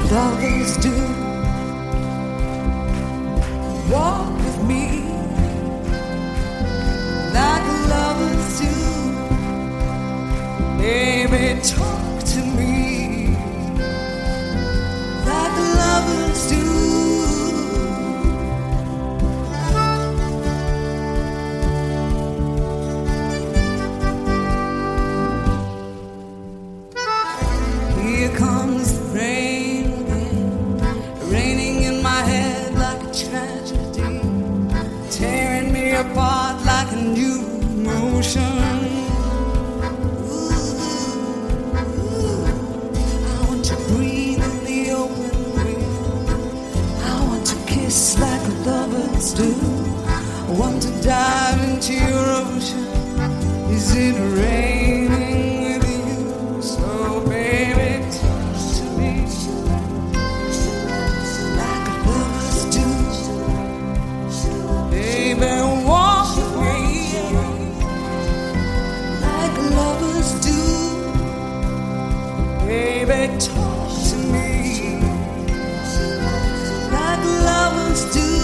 lovers do. Walk with me like lovers do. Baby, talk to me like lovers do. Here comes the rain again, raining in my head like a tragedy, tearing me apart like a new emotion. I want to breathe in the open wind. I want to kiss like lovers do. I want to dive into your ocean. Is it raining with you? So baby, talk to me like lovers do. Baby, walk with me like lovers do. Baby, talk to me like lovers do.